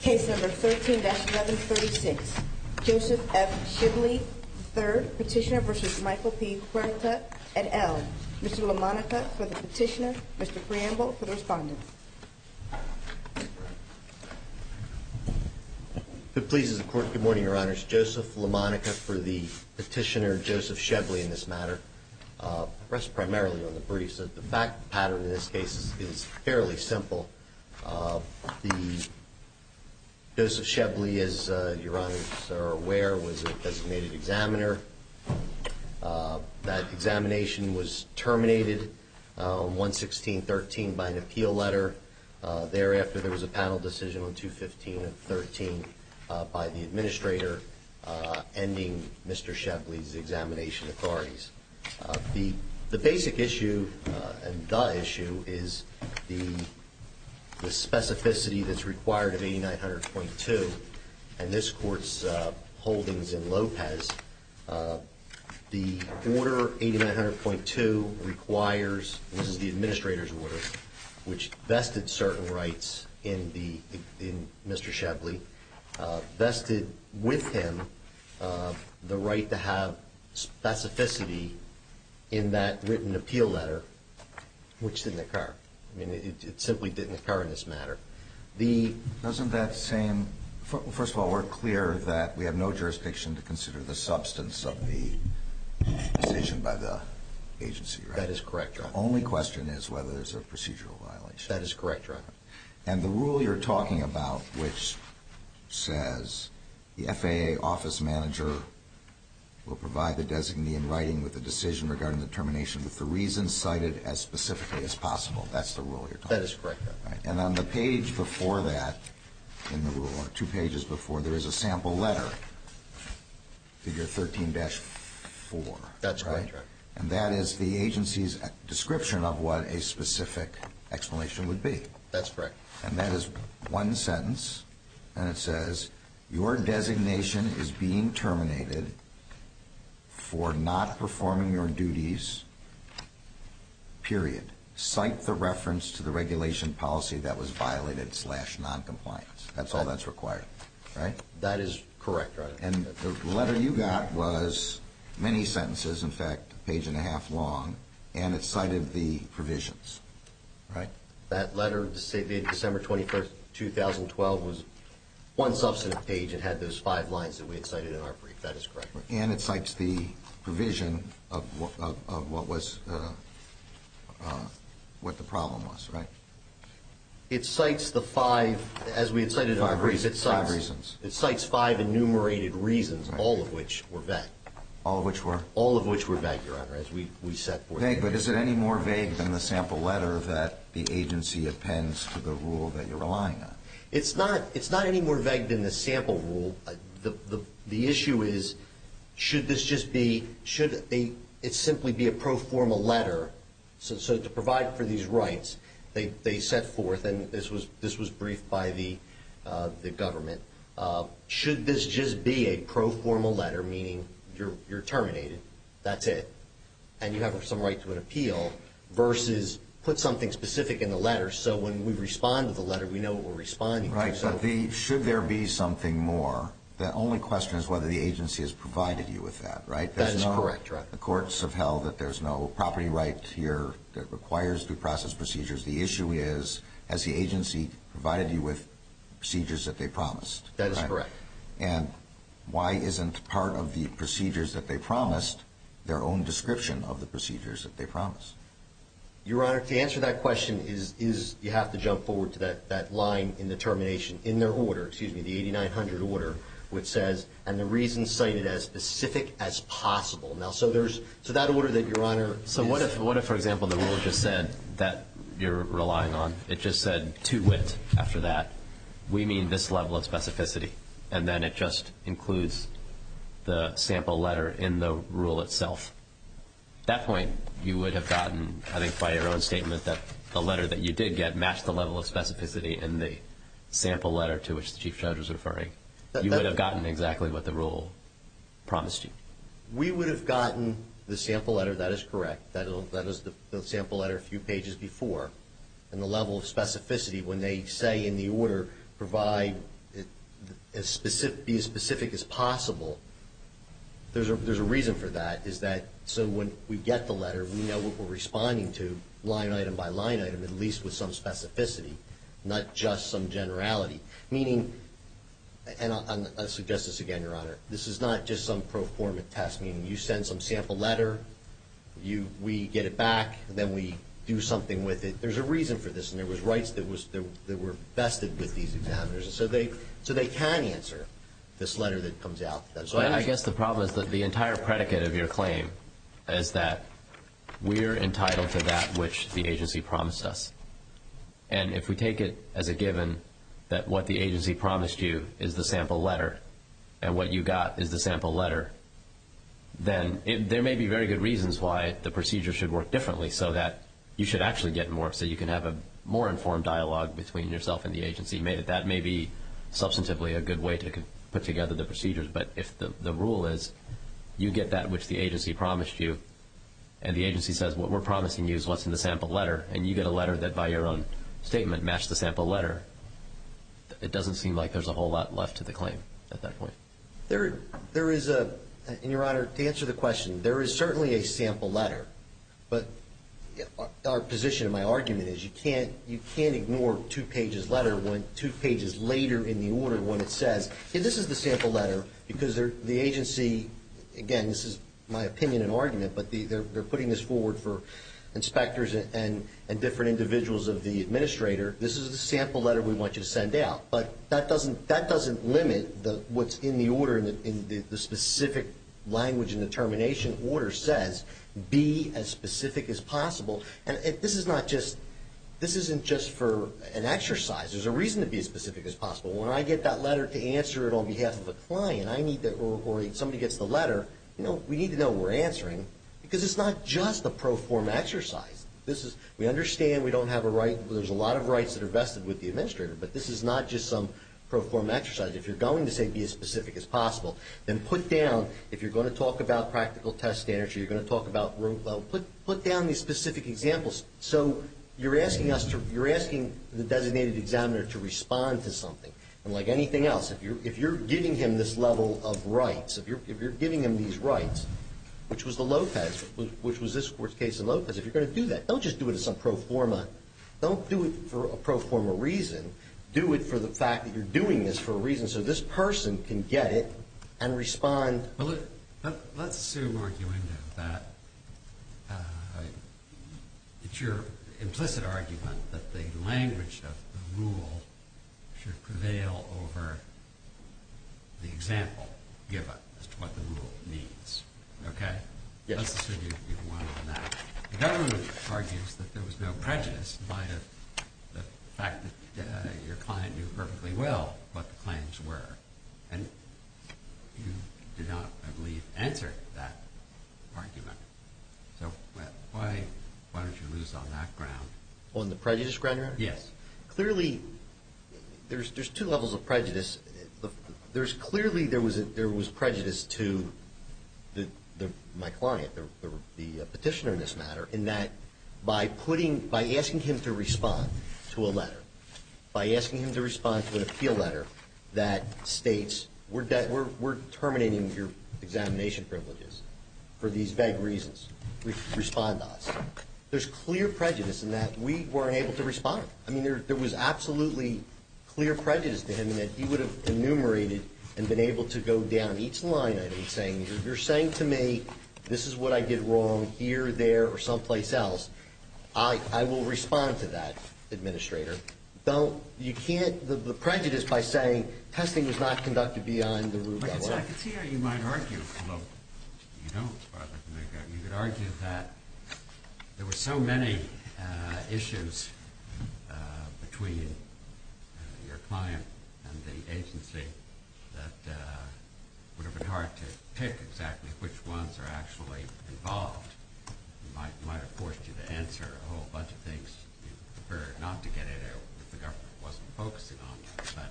Case number 13-1136. Joseph F. Shibley III, petitioner versus Michael P. Huerta et al. Mr. LaMonica for the petitioner, Mr. Preamble for the respondent. If it pleases the Court, good morning, Your Honors. Joseph LaMonica for the petitioner, Joseph Shibley, in this matter. Rest primarily on the briefs. The fact pattern in this case is fairly simple. Joseph Shibley, as Your Honors are aware, was a designated examiner. That examination was terminated on 1/16/13 by an appeal letter. Thereafter, there was a panel decision on 2/15/13 by the administrator ending Mr. Shibley's examination authorities. The basic issue and the issue is the specificity that's required of 8900.2 and this Court's holdings in Lopez. The order 8900.2 requires, and this is the administrator's order, which vested certain rights in Mr. Shibley, vested with him the right to have specificity in that written appeal letter, which didn't occur. I mean, it simply didn't occur in this matter. Doesn't that same, first of all, we're clear that we have no jurisdiction to consider the substance of the decision by the agency, right? That is correct, Your Honor. The only question is whether there's a procedural violation. That is correct, Your Honor. And the rule you're talking about, which says the FAA office manager will provide the designee in writing with a decision regarding the termination with the reasons cited as specifically as possible. That's the rule you're talking about. That is correct, Your Honor. Right. And on the page before that in the rule, or 2 pages before, there is a sample letter, figure 13-4. That's correct, right? Your Honor. And that is the agency's description of what a specific explanation would be. That's correct. And that is one sentence, and it says, your designation is being terminated for not performing your duties, period. Cite the reference to the regulation policy that was violated / noncompliance. That's all that's required, right? That is correct, Your Honor. And the letter you got was many sentences, in fact, a page and a half long, and it cited the provisions, right? That letter dated December 21st, 2012 was one substantive page and had those 5 lines that we had cited in our brief. That is correct. And it cites the provision of what was what the problem was, right? It cites the 5, as we had cited in our brief. It cites 5 reasons. It cites 5 enumerated reasons, right, all of which were vague. All of which were? All of which were vague, Your Honor, as we set forth. Vague, but is it any more vague than the sample letter that the agency appends to the rule that you're relying on? It's not any more vague than the sample rule. The issue is, should it simply be a pro forma letter? So to provide for these rights, they set forth, and this was briefed by the government. Should this just be a pro forma letter, meaning you're terminated, that's it, and you have some right to an appeal, versus put something specific in the letter so when we respond to the letter, we know what we're responding to. Right, but should there be something more? The only question is whether the agency has provided you with that, right? That is correct, right. The courts have held that there's no property right here that requires due process procedures. The issue is, has the agency provided you with procedures that they promised? That is correct. And why isn't part of the procedures that they promised their own description of the procedures that they promised? Your Honor, to answer that question is you have to jump forward to that line in the termination, in their order, the 8900 order, which says, and the reasons cited as specific as possible. Now, so that order that Your Honor. So what if, for example, the rule just said that you're relying on, it just said to wit after that, we mean this level of specificity, and then it just includes the sample letter in the rule itself. At that point, you would have gotten, I think by your own statement, that the letter that you did get matched the level of specificity in the sample letter to which the Chief Judge was referring. You would have gotten exactly what the rule promised you. We would have gotten the sample letter, that is correct. That is the sample letter a few pages before. And the level of specificity, when they say in the order, provide be as specific as possible. There's a reason for that, is that so when we get the letter, we know what we're responding to, line item by line item, at least with some specificity, not just some generality. Meaning, and I'll suggest this again, Your Honor, this is not just some pro forma test, meaning you send some sample letter, we get it back, and then we do something with it. There's a reason for this, and there was rights that were vested with these examiners, and so they can answer this letter that comes out to them. So I guess the problem is that the entire predicate of your claim is that we're entitled to that which the agency promised us. And if we take it as a given that what the agency promised you is the sample letter, and what you got is the sample letter, then there may be very good reasons why the procedure should work differently, so that you should actually get more, so you can have a more informed dialogue between yourself and the agency. That may be substantively a good way to put together the procedures, but if the rule is you get that which the agency promised you, and the agency says what we're promising you is what's in the sample letter, and you get a letter that by your own statement matched the sample letter, it doesn't seem like there's a whole lot left to the claim at that point. There is and Your Honor, to answer the question, there is certainly a sample letter, but our position and my argument is you can't ignore 2 pages letter when 2 pages later in the order when it says, hey, this is the sample letter, because the agency, again, this is my opinion and argument, but they're putting this forward for inspectors and different individuals of the administrator. This is the sample letter we want you to send out, but that doesn't limit what's in the order in the specific language and determination order says be as specific as possible. And this isn't just for an exercise. There's a reason to be as specific as possible. When I get that letter to answer it on behalf of a client, I need to, or somebody gets the letter, we need to know what we're answering, because it's not just a pro forma exercise. We understand we don't have a right. There's a lot of rights that are vested with the administrator, but this is not just some pro forma exercise. If you're going to say be as specific as possible, then put down, if you're going to talk about practical test standards, or you're going to talk about put down these specific examples. So you're asking the designated examiner to respond to something. And like anything else, if you're giving him this level of rights, if you're giving him these rights, which was the Lopez, which was this court's case in Lopez, if you're going to do that, don't just do it as some pro forma. Don't do it for a pro forma reason. Do it for the fact that you're doing this for a reason, so this person can get it and respond. Well, let's assume, arguendo, that it's your implicit argument that the language of the rule should prevail over the example given as to what the rule means. Okay? Yes. Let's assume you've won on that. The government argues that there was no prejudice in light of the fact that your client knew perfectly well what the claims were. And you did not, I believe, answer that argument. So why don't you lose on that ground? On the prejudice ground, Your Honor? Yes. Clearly, there's 2 levels of prejudice. There was prejudice to my client, the petitioner in this matter, in that by asking him to respond to a letter, by asking him to respond to an appeal letter that states we're terminating your examination privileges for these vague reasons. Respond to us. There's clear prejudice in that we weren't able to respond. I mean, there was absolutely clear prejudice to him in that he would have enumerated and been able to go down each line item saying, you're saying to me, this is what I did wrong here, there, or someplace else. I will respond to that, administrator. You can't, the prejudice by saying testing was not conducted beyond the root level. I can see how you might argue, although you don't, you could argue that there were so many issues between your client and the agency that would have been hard to pick exactly which ones are actually involved. It might have forced you to answer a whole bunch of things you preferred not to get into if the government wasn't focusing on them. But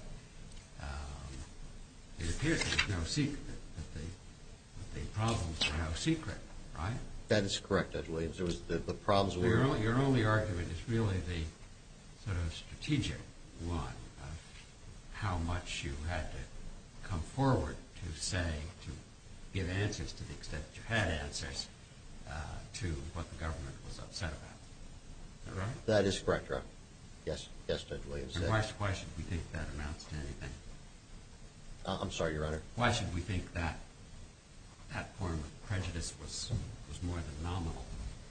it appears there's no secret, that the problems are no secret, right? That is correct, Judge Williams. There was the problems were... Your only argument is really the sort of strategic one of how much you had to come forward to give answers to the extent that you had answers to what the government was upset about. Is that right? That is correct, Your Honor. Yes, Judge Williams. And why should we think that amounts to anything? I'm sorry, Your Honor. Why should we think that that form of prejudice was more than nominal?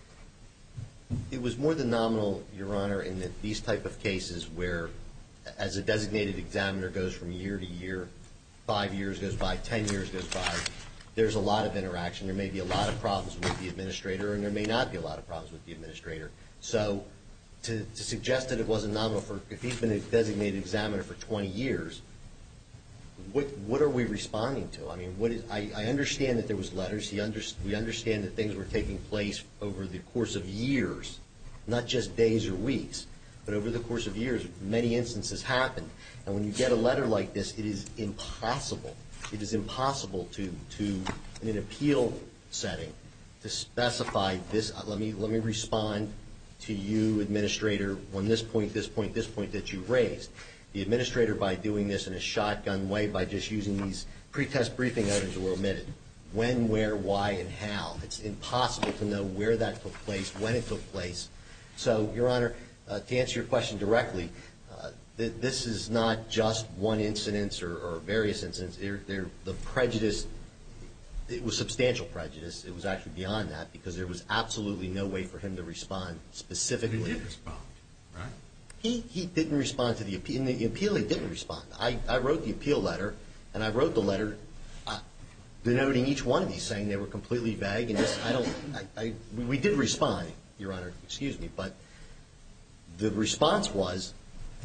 It was more than nominal, Your Honor, in that these type of cases where, as a designated examiner goes from year to year, 5 years goes by, 10 years goes by, there's a lot of interaction. There may be a lot of problems with the administrator, and there may not be a lot of problems with the administrator. So to suggest that it wasn't nominal, if he's been a designated examiner for 20 years, what are we responding to? I mean, I understand that there was letters. We understand that things were taking place over the course of years, not just days or weeks, but over the course of years, many instances happened. And when you get a letter like this, it is impossible. It is impossible to in an appeal setting, to specify this. Let me respond to you, administrator, on this point that you raised. The administrator, by doing this in a shotgun way, by just using these pretest briefing items, were omitted. When, where, why, and how. It's impossible to know where that took place, when it took place. So, Your Honor, to answer your question directly, this is not just one incident or various incidents. The prejudice, it was substantial prejudice. It was actually beyond that, because there was absolutely no way for him to respond specifically. He did respond, right? He didn't respond to the appeal. In the appeal, he didn't respond. I wrote the appeal letter, and I wrote the letter denoting each one of these, saying they were completely vague. And we did respond, Your Honor, excuse me, but the response was,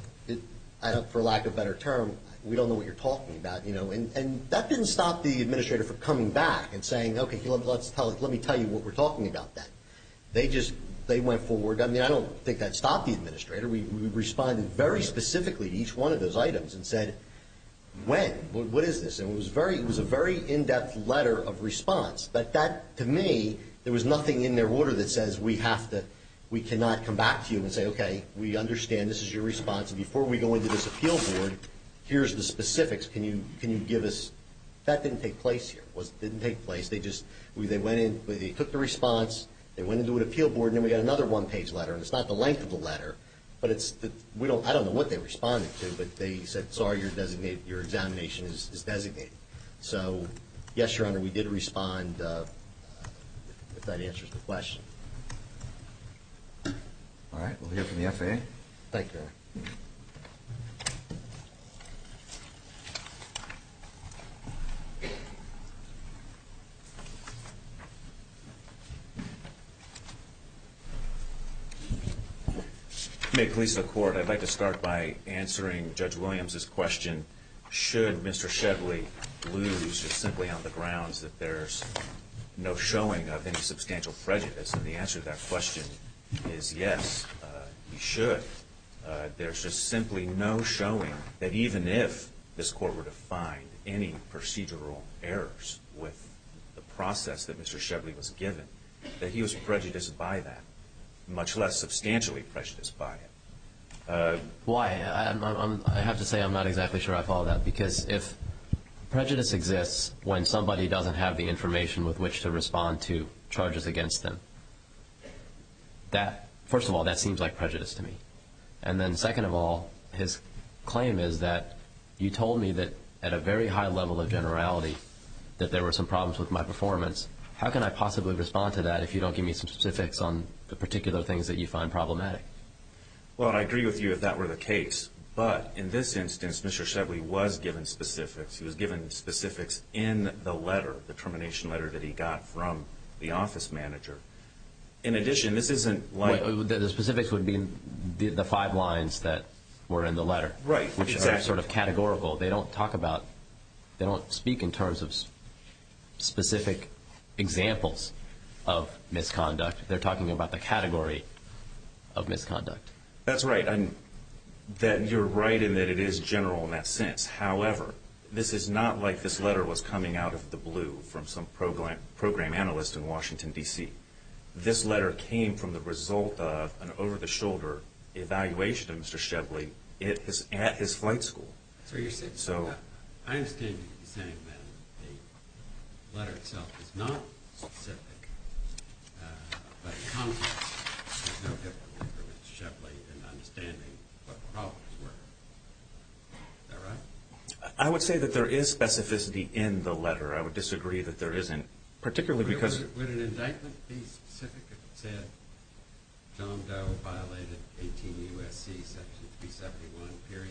for lack of a better term, we don't know what you're talking about, and that didn't stop the administrator from coming back and saying, okay, let me tell you what we're talking about then. They went forward. I mean, I don't think that stopped the administrator. We responded very specifically to each one of those items and said, when? What is this? And it was a very in-depth letter of response. But that, to me, there was nothing in their order that says we cannot come back to you and say, okay, we understand this is your response, and before we go into this appeal board, here's the specifics. Can you give us? That didn't take place here. Didn't take place. They went in. They took the response. They went into an appeal board, and then we got another one-page letter. And it's not the length of the letter, but I don't know what they responded to, but they said, sorry, your examination is designated. So, yes, Your Honor, we did respond. If that answers the question. All right, we'll hear from the FAA. Thank you, Your Honor. May it please the Court, I'd like to start by answering Judge Williams' question, should Mr. Shevely lose just simply on the grounds that there's no showing of any substantial prejudice? And the answer to that question is yes, he should. There's just simply no showing that even if this Court were to find any procedural errors with the process that Mr. Shevely was given, that he was prejudiced by that, much less substantially prejudiced by it. Why? I have to say I'm not exactly sure I follow that, because if prejudice exists when somebody doesn't have the information with which to respond to charges against them, first of all, that seems like prejudice to me. And then second of all, his claim is that you told me that at a very high level of generality that there were some problems with my performance. How can I possibly respond to that if you don't give me some specifics on the particular things that you find problematic? Well, I agree with you if that were the case. But in this instance, Mr. Shevely was given specifics. He was given specifics in the letter, the termination letter that he got from the office manager. In addition, this isn't like... The specifics would be the 5 lines that were in the letter. Right, which exactly. are sort of categorical. They don't speak in terms of specific examples of misconduct. They're talking about the category of misconduct. That's right. And that you're right in that it is general in that sense. However, this is not like this letter was coming out of the blue from some program analyst in Washington, D.C. This letter came from the result of an over-the-shoulder evaluation of Mr. Shevely at his flight school. So you're saying, I understand you saying that the letter itself is not specific, but in context, there's no difference for Mr. Shepley in understanding what the problems were. Is that right? I would say that there is specificity in the letter. I would disagree that there isn't, particularly because... Would an indictment be specific if it said John Doe violated 18 U.S.C. Section 371, period?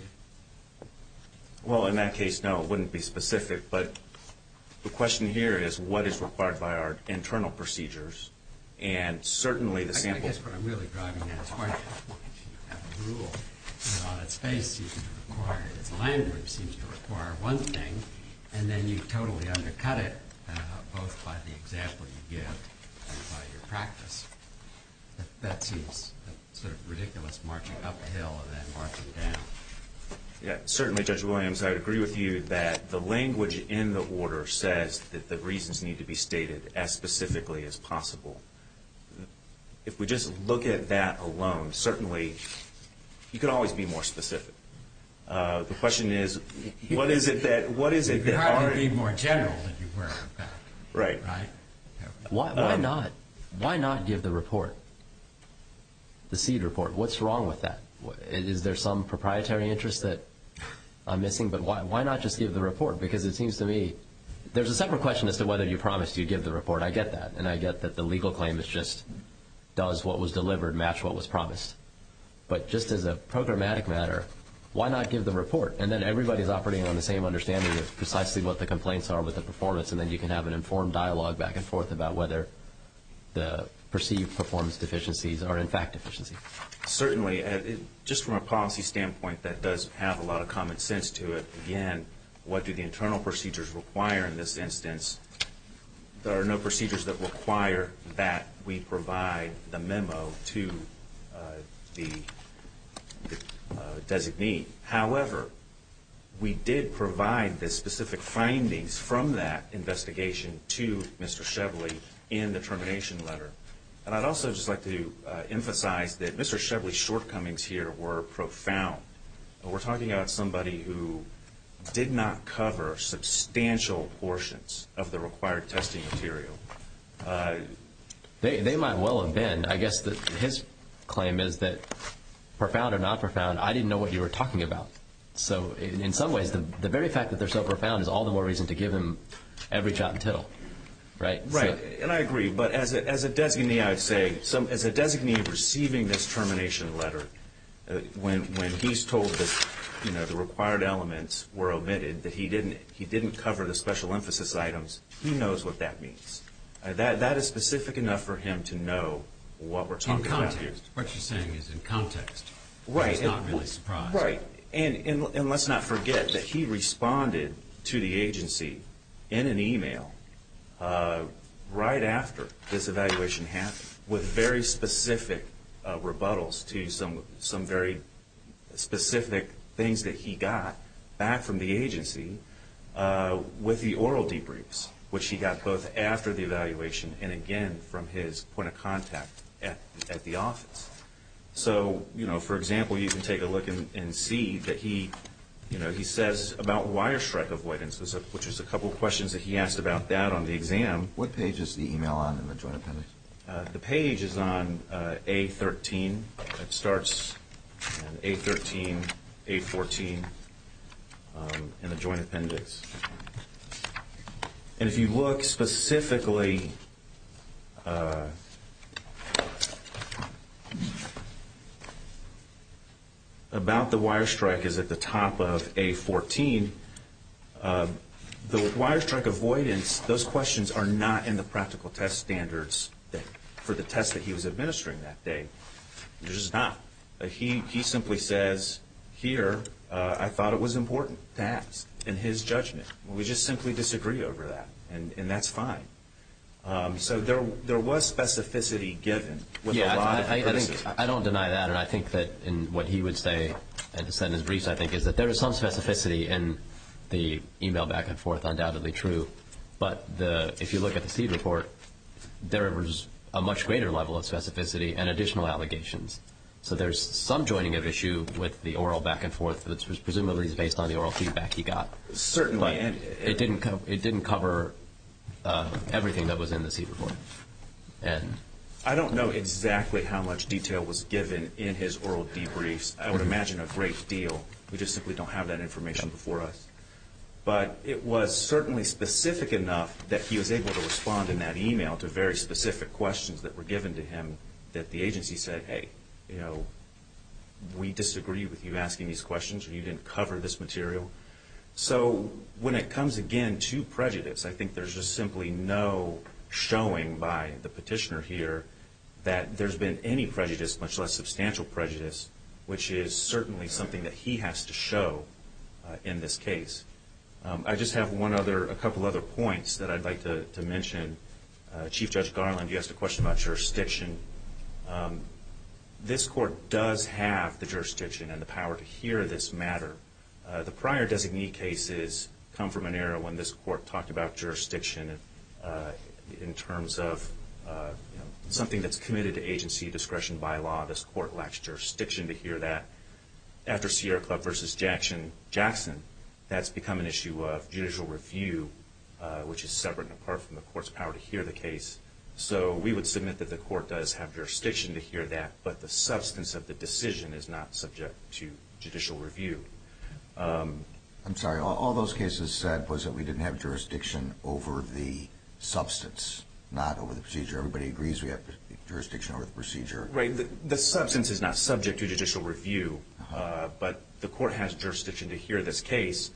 Well, in that case, no, it wouldn't be specific. But the question here is what is required by our internal procedures. And certainly the sample... I guess what I'm really driving at is why you have a rule that on its face seems to require, its language seems to require one thing, and then you totally undercut it both by the example you give and by your practice. That seems sort of ridiculous, marching up a hill and then marching down. Yeah, certainly, Judge Williams, I would agree with you that the language in the order says that the reasons need to be stated as specifically as possible. If we just look at that alone, certainly you could always be more specific. The question is, what is it that You could hardly be more general than you were, in fact. Right. Right? Why not? Why not give the report? The seed report. What's wrong with that? Is there some proprietary interest that I'm missing? But why not just give the report? Because it seems to me there's a separate question as to whether you promised you'd give the report. I get that. And I get that the legal claim is just does what was delivered match what was promised. But just as a programmatic matter, why not give the report? And then everybody's operating on the same understanding of precisely what the complaints are with the performance, and then you can have an informed dialogue back and forth about whether the perceived performance deficiencies are in fact deficiencies. Certainly, just from a policy standpoint, that does have a lot of common sense to it. Again, what do the internal procedures require in this instance? There are no procedures that require that we provide the memo to the designee. However, we did provide the specific findings from that investigation to Mr. Shepley in the termination letter. And I'd also just like to emphasize that Mr. Shepley's shortcomings here were profound. We're talking about somebody who did not cover substantial portions of the required testing material. They might well have been. I guess that his claim is that profound or not profound, I didn't know what you were talking about. So in some ways, the very fact that they're so profound is all the more reason to give him every jot and tittle. Right? Right, and I agree. But as a designee, I would say, as a designee receiving this termination letter, when he's told that the required elements were omitted, that he didn't cover the special emphasis items, he knows what that means. That is specific enough for him to know what we're talking about here. What you're saying is in context. Right. He's not really surprised. Right. And let's not forget that he responded to the agency in an email right after this evaluation happened with very specific rebuttals to some very specific things that he got back from the agency with the oral debriefs, which he got both after the evaluation and again from his point of contact at the office. So, for example, you can take a look and see that he says about wire strike avoidance, which is a couple of questions that he asked about that on the exam. What page is the email on in the joint appendix? The page is on A13. It starts on A13, A14 in the joint appendix. And if you look specifically about the wire strike is at the top of A14. The wire strike avoidance, those questions are not in the practical test standards for the test that he was administering that day. They're just not. He simply says, here, I thought it was important to ask in his judgment. We just simply disagree over that, and that's fine. So there was specificity given with a lot of criticism. I don't deny that, and I think that in what he would say, and said in his briefs, I think, is that there is some specificity in the email back and forth, undoubtedly true. But if you look at the SEED report, there was a much greater level of specificity and additional allegations. So there's some joining of issue with the oral back and forth, which was presumably based on the oral feedback he got. Certainly. But And it didn't cover everything that was in the Seed report. And I don't know exactly how much detail was given in his oral debriefs. I would imagine a great deal. We just simply don't have that information before us. But it was certainly specific enough that he was able to respond in that email to very specific questions that were given to him that the agency said, hey, we disagree with you asking these questions, or you didn't cover this material. So when it comes again to prejudice, I think there's just simply no showing by the petitioner here that there's been any prejudice, much less substantial prejudice, which is certainly something that he has to show in this case. I just have a couple other points that I'd like to mention. Chief Judge Garland, you asked a question about jurisdiction. This court does have the jurisdiction and the power to hear this matter. The prior designee cases come from an era when this court talked about jurisdiction in terms of something that's committed to agency discretion by law. This court lacks jurisdiction to hear that. After Sierra Club versus Jackson, that's become an issue of judicial review, which is separate and apart from the court's power to hear the case. So we would submit that the court does have jurisdiction to hear that, but the substance of the decision is not subject to judicial review. I'm sorry, all those cases said was that we didn't have jurisdiction over the substance, not over the procedure. Everybody agrees we have jurisdiction over the procedure. Right. The substance is not subject to judicial review, but the court has jurisdiction to hear this case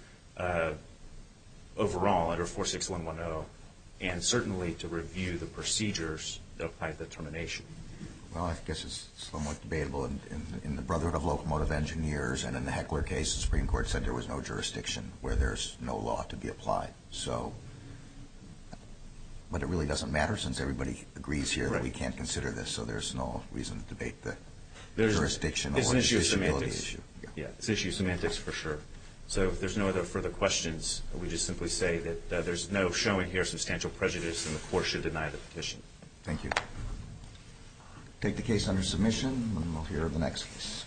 overall under 46110, and certainly to review the procedures that apply to the termination. Well, I guess it's somewhat debatable. In the Brotherhood of Locomotive Engineers and in the Heckler case, the Supreme Court said there was no jurisdiction where there's no law to be applied. So, but it really doesn't matter since everybody agrees here that we can't consider this, so there's no reason to debate the jurisdiction or justiciability issue. Yeah, it's an issue of semantics for sure. So if there's no other further questions, we just simply say that there's no showing here substantial prejudice and the court should deny the petition. Thank you. Take the case under submission, and we'll hear the next case.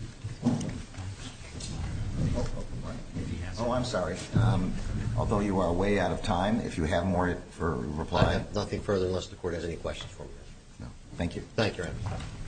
Oh, I'm sorry. Although you are way out of time, if you have more for reply. I have nothing further unless the court has any questions for me. No. Thank you. Thank you, Your Honor.